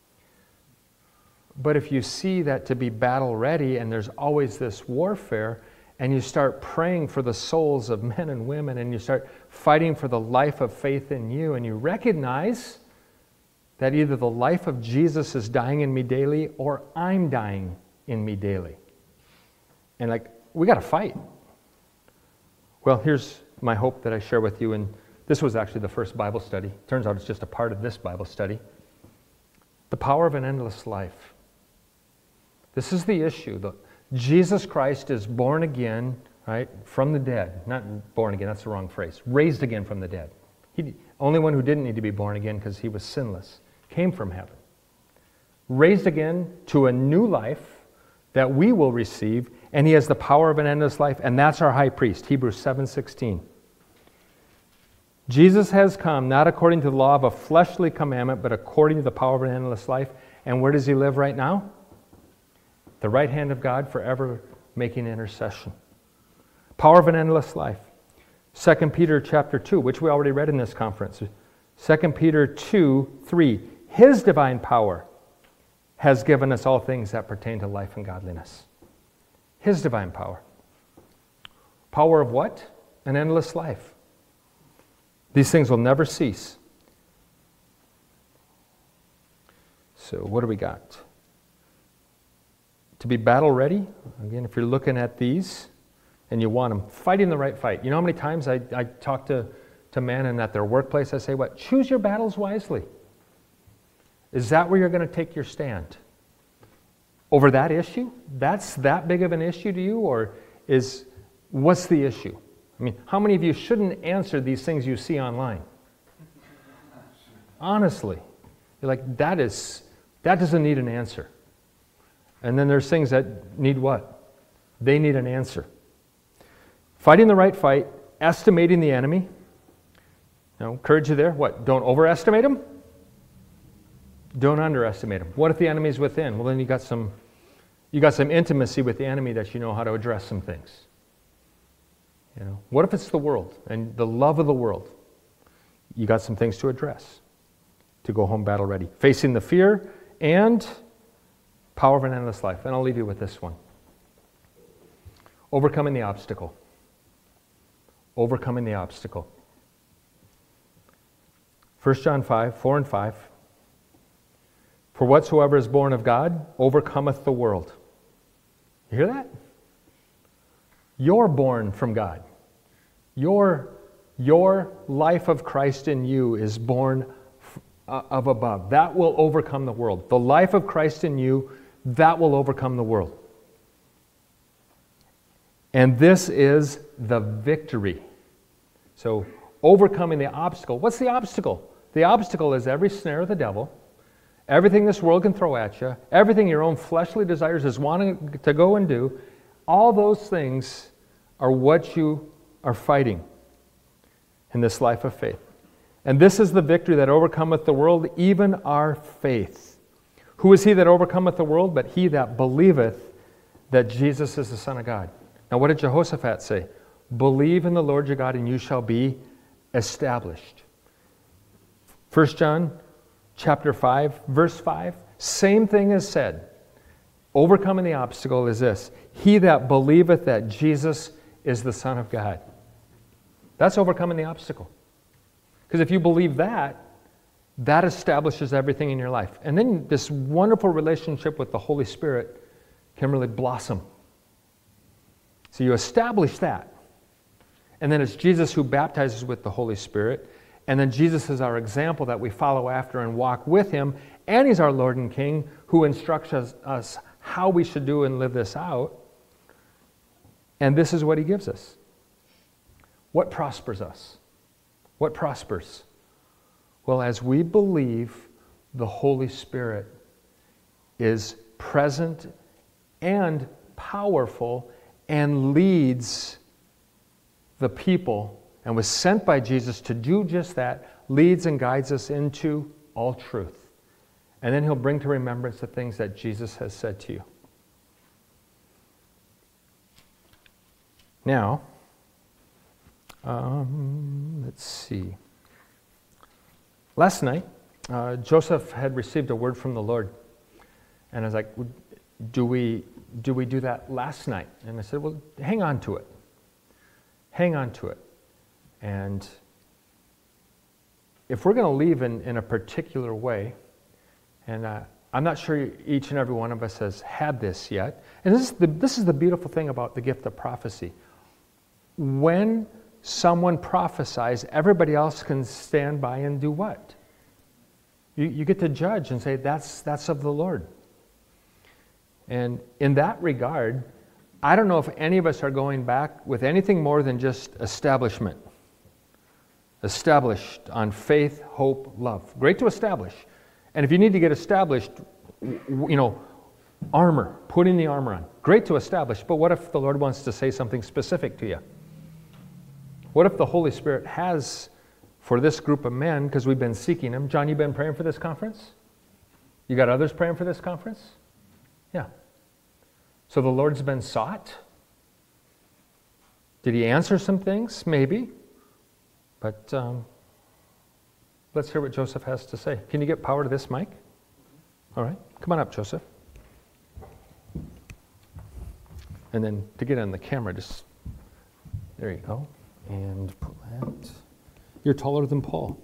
But if you see that to be battle ready and there's always this warfare, and you start praying for the souls of men and women, and you start fighting for the life of faith in you, and you recognize that either the life of Jesus is dying in me daily or I'm dying in me daily. And like, we got to fight. Well, here's my hope that I share with you, and this was actually the first Bible study. Turns out it's just a part of this Bible study. The power of an endless life. This is the issue. The, Jesus Christ is born again, right, from the dead. Not born again, that's the wrong phrase. Raised again from the dead. He, only one who didn't need to be born again because he was sinless. Came from heaven. Raised again to a new life that we will receive, and he has the power of an endless life, and that's our high priest, Hebrews seven sixteen. Jesus has come not according to the law of a fleshly commandment, but according to the power of an endless life. And where does he live right now? The right hand of God, forever making intercession. Power of an endless life. Second Peter chapter two, which we already read in this conference. Second Peter two three. His divine power has given us all things that pertain to life and godliness. His divine power. Power of what? An endless life. These things will never cease. So what do we got? To be battle ready. Again, if you're looking at these and you want them, fighting the right fight. You know how many times I, I talk to, to men and at their workplace, I say, what? Choose your battles wisely. Is that where you're going to take your stand? Over that issue? That's that big of an issue to you? Or is, what's the issue? I mean, how many of you shouldn't answer these things you see online? Honestly. You're like, that is, that doesn't need an answer. And then there's things that need what? They need an answer. Fighting the right fight, estimating the enemy. You know, encourage you there. What? Don't overestimate him. Don't underestimate him. What if the enemy's within? Well, then you got some, you got some intimacy with the enemy that you know how to address some things. You know, what if it's the world and the love of the world? You got some things to address to go home battle ready. Facing the fear and power of an endless life. And I'll leave you with this one. Overcoming the obstacle. Overcoming the obstacle. First John five, four and five. For whatsoever is born of God overcometh the world. You hear that? You're born from God. Your, your life of Christ in you is born f- of above. That will overcome the world. The life of Christ in you, that will overcome the world. And this is the victory. So, overcoming the obstacle. What's the obstacle? The obstacle is every snare of the devil, everything this world can throw at you, everything your own fleshly desires is wanting to go and do. All those things are what you are fighting in this life of faith. And this is the victory that overcometh the world, even our faith. Who is he that overcometh the world? But he that believeth that Jesus is the Son of God. Now what did Jehoshaphat say? Believe in the Lord your God and you shall be established. First John chapter five, verse five, same thing is said. Overcoming the obstacle is this. He that believeth that Jesus is the Son of God. That's overcoming the obstacle. Because if you believe that, that establishes everything in your life. And then this wonderful relationship with the Holy Spirit can really blossom. So you establish that. And then it's Jesus who baptizes with the Holy Spirit. And then Jesus is our example that we follow after and walk with him. And he's our Lord and King who instructs us, us how we should do and live this out. And this is what he gives us. What prospers us? What prospers? Well, as we believe the Holy Spirit is present and powerful and leads the people and was sent by Jesus to do just that, leads and guides us into all truth. And then he'll bring to remembrance the things that Jesus has said to you. Now, um, let's see. Last night, uh, Joseph had received a word from the Lord. And I was like, do we, do we do that last night? And I said, well, hang on to it. Hang on to it. And if we're going to leave in, in a particular way, and uh, I'm not sure each and every one of us has had this yet, and this is the, this is the beautiful thing about the gift of prophecy. When someone prophesies, everybody else can stand by and do what? You, you get to judge and say, that's, that's of the Lord. And in that regard, I don't know if any of us are going back with anything more than just establishment. Established on faith, hope, love. Great to establish. And if you need to get established, you know, armor, putting the armor on. Great to establish, but what if the Lord wants to say something specific to you? What if the Holy Spirit has, for this group of men, because we've been seeking Him. John, you been praying for this conference? You got others praying for this conference? Yeah. So the Lord's been sought? Did He answer some things? Maybe. But um, let's hear what Joseph has to say. Can you get power to this mic? All right. Come on up, Joseph. And then to get on the camera, just, there you go. And pull that. You're taller than Paul.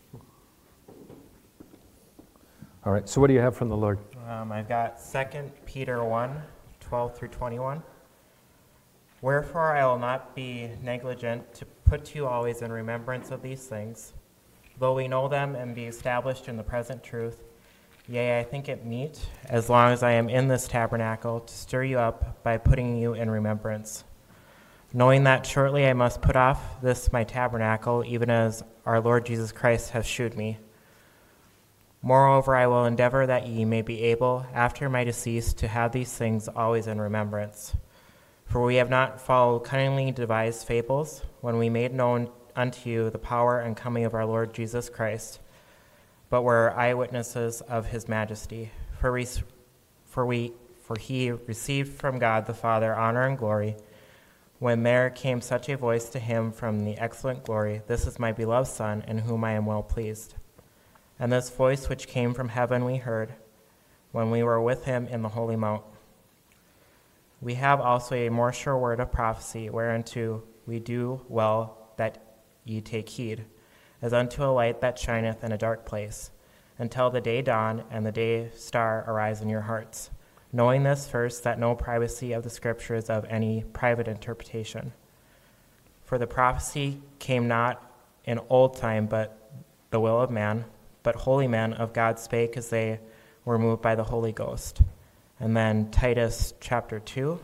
All right, so what do you have from the Lord? Um, I've got Second Peter one, twelve through twenty-one. Wherefore I will not be negligent to put to you always in remembrance of these things, though we know them and be established in the present truth. Yea, I think it meet, as long as I am in this tabernacle, to stir you up by putting you in remembrance, knowing that shortly I must put off this my tabernacle, even as our Lord Jesus Christ has shewed me. Moreover, I will endeavor that ye may be able, after my decease, to have these things always in remembrance. For we have not followed cunningly devised fables, when we made known unto you the power and coming of our Lord Jesus Christ, but were eyewitnesses of his majesty. For we, for we, for he received from God the Father honor and glory, when there came such a voice to him from the excellent glory, This is my beloved Son, in whom I am well pleased. And this voice which came from heaven we heard, when we were with him in the holy mount. We have also a more sure word of prophecy, whereunto we do well that ye take heed, as unto a light that shineth in a dark place, until the day dawn and the day star arise in your hearts, knowing this first, that no privacy of the Scripture is of any private interpretation. For the prophecy came not in old time, but the will of man, but holy men of God spake as they were moved by the Holy Ghost. And then Titus chapter two,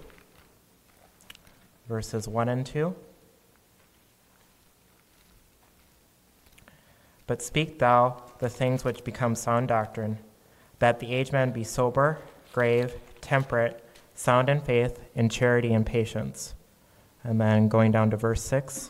verses one and two. But speak thou the things which become sound doctrine, that the aged man be sober, grave, temperate, sound in faith, in charity and patience. And then going down to verse six.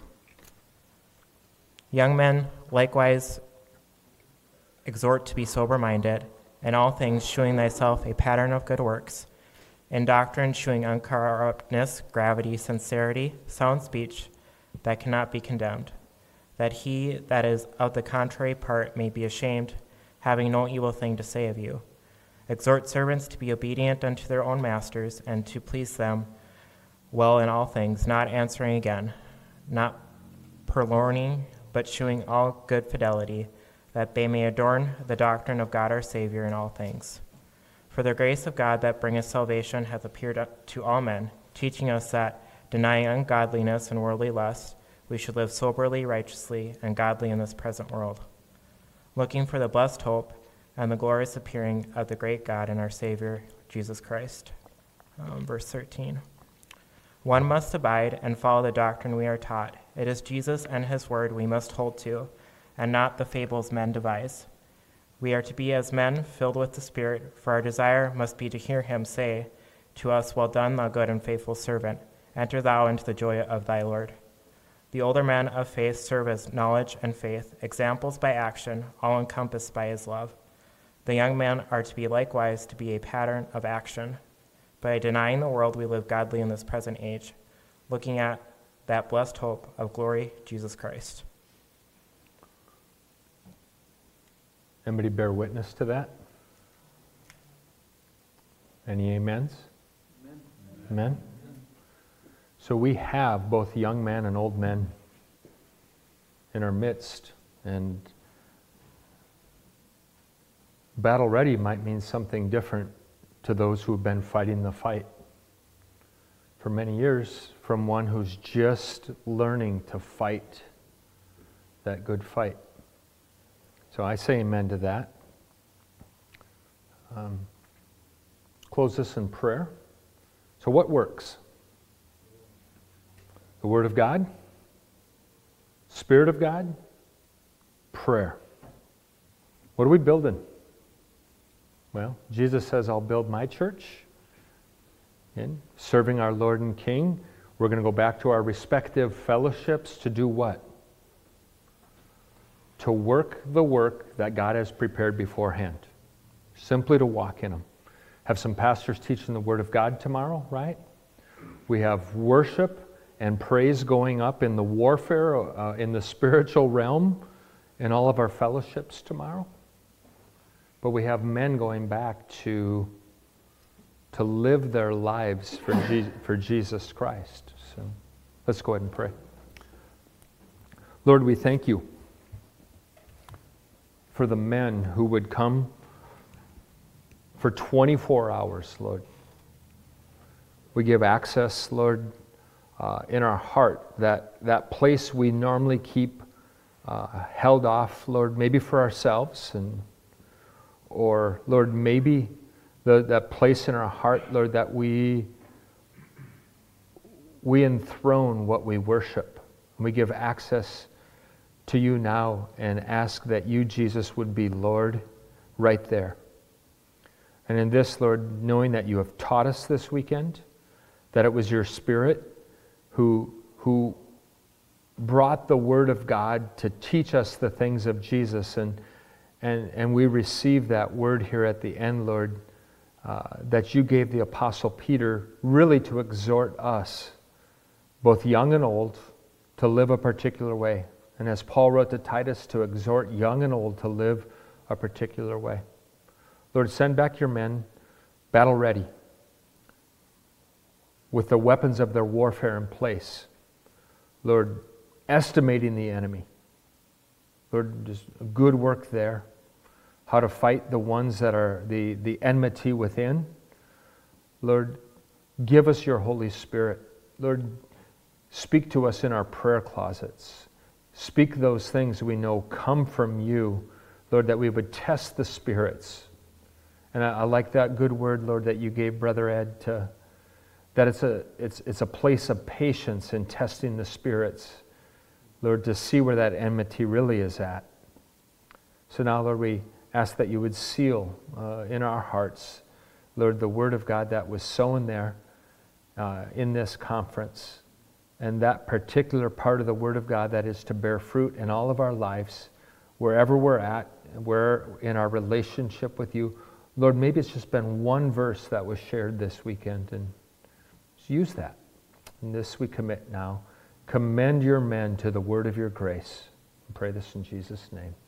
Young men likewise exhort to be sober-minded, in all things shewing thyself a pattern of good works, in doctrine shewing uncorruptness, gravity, sincerity, sound speech, that cannot be condemned, that he that is of the contrary part may be ashamed, having no evil thing to say of you. Exhort servants to be obedient unto their own masters, and to please them well in all things, not answering again, not purloining, but shewing all good fidelity, that they may adorn the doctrine of God our Savior in all things. For the grace of God that bringeth salvation hath appeared to all men, teaching us that, denying ungodliness and worldly lust, we should live soberly, righteously, and godly in this present world, looking for the blessed hope and the glorious appearing of the great God and our Savior, Jesus Christ. Um, verse thirteen. One must abide and follow the doctrine we are taught. It is Jesus and his word we must hold to, and not the fables men devise. We are to be as men filled with the Spirit, for our desire must be to hear him say to us, Well done, thou good and faithful servant. Enter thou into the joy of thy Lord. The older men of faith serve as knowledge and faith, examples by action, all encompassed by his love. The young men are to be likewise to be a pattern of action. By denying the world, we live godly in this present age, looking at that blessed hope of glory, Jesus Christ. Anybody bear witness to that? Any amens? Amen. Amen? So we have both young men and old men in our midst, and battle ready might mean something different to those who have been fighting the fight for many years from one who's just learning to fight that good fight. So I say amen to that. Um, close this in prayer. So what works? The Word of God, Spirit of God, prayer. What are we building? Well, Jesus says, I'll build my church. In serving our Lord and King, we're going to go back to our respective fellowships to do what? To work the work that God has prepared beforehand. Simply to walk in them. Have some pastors teaching the Word of God tomorrow, right? We have worship and praise going up in the warfare, uh, in the spiritual realm, in all of our fellowships tomorrow. But we have men going back to, to live their lives for, Je- for Jesus Christ. So let's go ahead and pray. Lord, we thank you for the men who would come for twenty-four hours, Lord. We give access, Lord, uh, in our heart, that, that place we normally keep uh, held off, Lord, maybe for ourselves, and or, Lord, maybe the, that place in our heart, Lord, that we, we enthrone what we worship. We give access to you now and ask that you, Jesus, would be Lord right there. And in this, Lord, knowing that you have taught us this weekend, that it was your Spirit who, who brought the Word of God to teach us the things of Jesus, and, and, and we receive that word here at the end, Lord, uh, that you gave the Apostle Peter really to exhort us, both young and old, to live a particular way. And as Paul wrote to Titus, to exhort young and old to live a particular way. Lord, send back your men, battle ready, with the weapons of their warfare in place. Lord, estimating the enemy. Lord, just good work there. How to fight the ones that are the, the enmity within. Lord, give us your Holy Spirit. Lord, speak to us in our prayer closets. Speak those things we know come from you, Lord, that we would test the spirits. And I, I like that good word, Lord, that you gave Brother Ed, to, that it's a, it's, it's a place of patience in testing the spirits, Lord, to see where that enmity really is at. So now, Lord, we ask that you would seal uh, in our hearts, Lord, the Word of God that was sown there uh, in this conference, and that particular part of the Word of God that is to bear fruit in all of our lives, wherever we're at, where in our relationship with you. Lord, maybe it's just been one verse that was shared this weekend, and just use that. And this we commit now. Commend your men to the word of your grace. I pray this in Jesus' name.